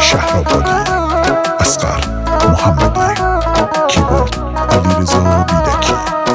شهرآبادی، اصغر محمدی، کیبورد علیرضا بیدکی.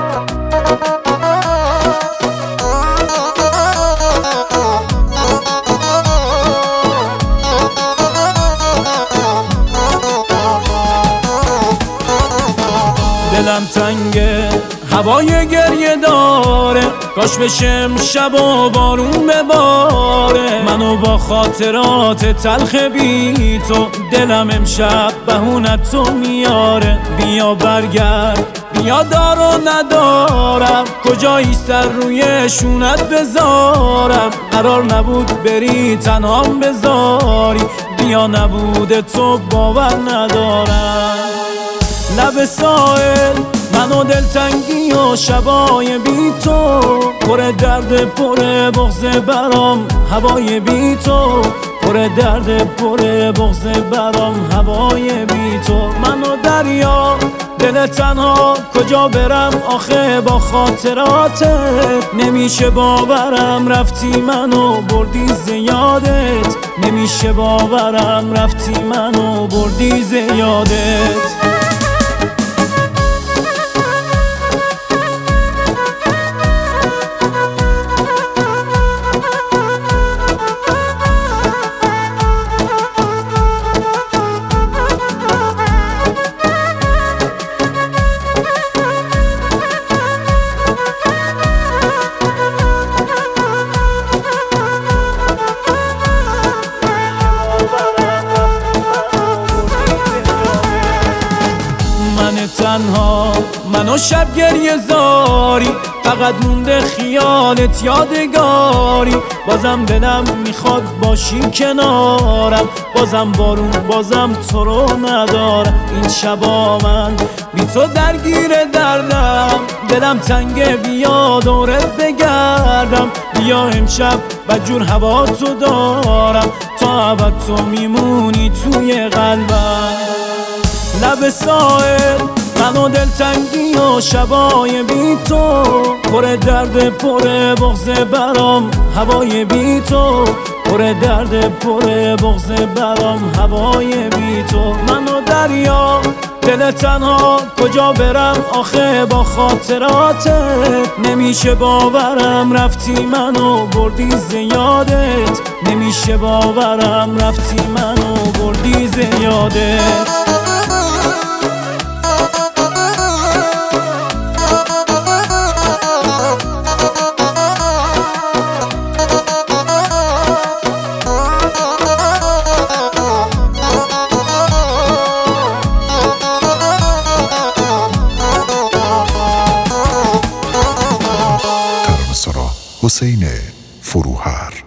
دلم تنگه، هوای گریه داره، کاش بشه شب و بارون بباره. منو با خاطرات تلخ بی تو، دلم امشب بهونت تو میاره. بیا برگرد، بیا دارو ندارم، کجایی سر روی شونت بذارم. قرار نبود بری تنهام بذاری، بیا نبود تو باور ندارم. لب ساحل منو دلتنگی و شبای بی تو، پر درد پر بغض برام هوای بی تو، پر درد پر بغض برام هوای بی تو. منو دریا دل تنها کجا برم آخه با خاطراتت. نمیشه باورم رفتی منو بردی زیادت، نمیشه باورم رفتی منو بردی زیادت. تنها منو شب گریه زاری، فقط مونده خیالت یادگاری. بازم دلم میخواد باشی کنارم، بازم بارون بازم تو رو ندارم. این شبا من بی تو درگیر دردم، دلم تنگه بیا دورت بگردم. بیا امشب بدجور هوا تو دارم، تا ابد تو میمونی توی قلبم. لب ساحل منو دلتنگی و شبای بی تو، پر درد پر بغض برام هوای بی تو، پر درد پر بغض برام هوای بی تو. منو دریا دل تنها کجا برم آخه با خاطراتت. نمیشه باورم رفتی منو بردی زیادت، نمیشه باورم رفتی منو بردی زیادت. حسین فروهر.